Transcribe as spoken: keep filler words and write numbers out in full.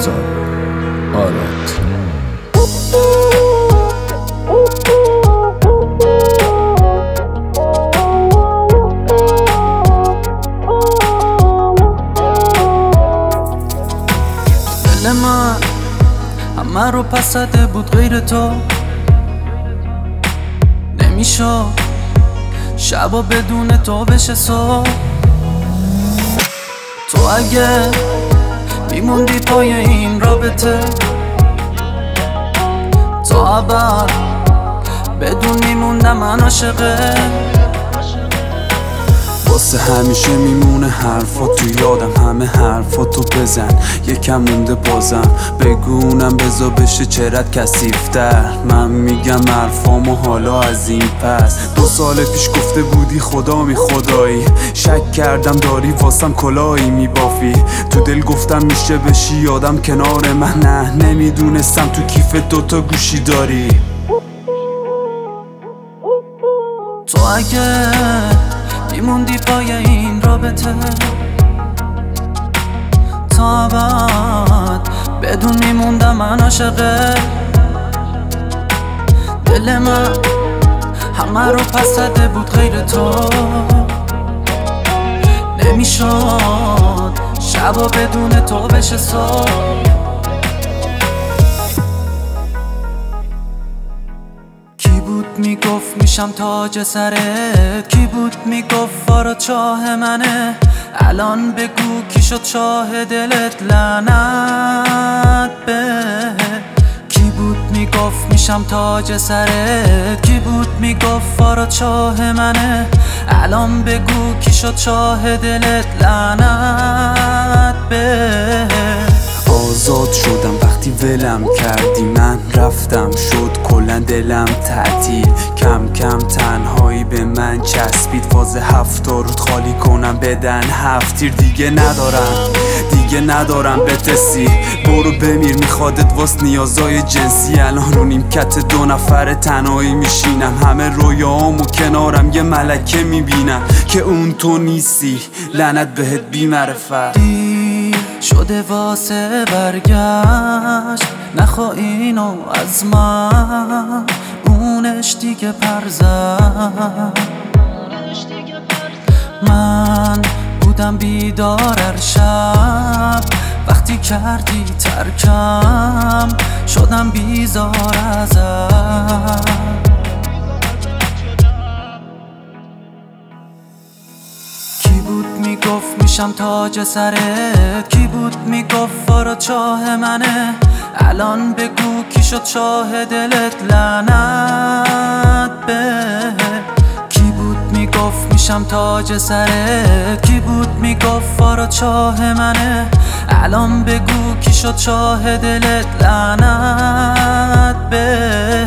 آزاد آراد. دل من همه رو پس زده بود غیر تو، نمیشد شبا بدون تو بشه صبح. تو اگه میموندی پای این رابطه تا ابد بدون میموندم من عاشقه. واسه همیشه میمونه حرفا تو یادم، همه حرفا تو بزن یکم مونده بازم بگونم بزا بشه چرت کثیفتر. من میگم حرفامو حالا از این پس. دو سال پیش گفته بودی خدا می خدایی، شک کردم داری واسم کلاهی میبافی. تو دل گفتم میشه بشی یادم کنار من، نه نمیدونستم تو کیف دوتا گوشی داری. تو اگه میموندی پای این رابطه تا بعد بدون میموندم من عاشقه. دل من همه رو پس زده بود غیر تو، نمیشد شبا بدون تو بشه صبح. کی بود میگفت میشم تاج سرت، کی بود میگفت فارا چاه منه، الان بگو کی شد چاه دلت لعنت به. کی بود میگفت میشم تاج سرت، کی بود میگفت فارا چاه منه، الان بگو کی شد چاه دلت لعنت به. آزاد شدم وقتی ولم کردی، من رفتم شد کلا دلم تعطیل. کم کم تنهایی به من چسبید، فاز هفتا رود خالی کنم بدن هفت تیر. دیگه ندارم دیگه ندارم بتسی، برو بمیر میخوادت واس نیازای جنسی. الان رو نیمکت دو نفر تنهایی میشینم، همه رویاهامو کنارم یه ملکه میبینم که اون تو نیستی. لعنت بهت بی معرفت. شده واسه برگشت، نخوا اینو از من، اونش دیگه پر زد. من بودم بیدار هر شب، وقتی کردی ترکم شدم بیزار ازت. کی بود میگفت میشم تاج سرت، کی بود میگفت فارا چاه منه، الان بگو کی شد چاه دلت لعنت به. کی بود میگفت میشم تاج سرت، کی بود میگفت فارا چاه منه، الان بگو کی شد چاه دلت لعنت به.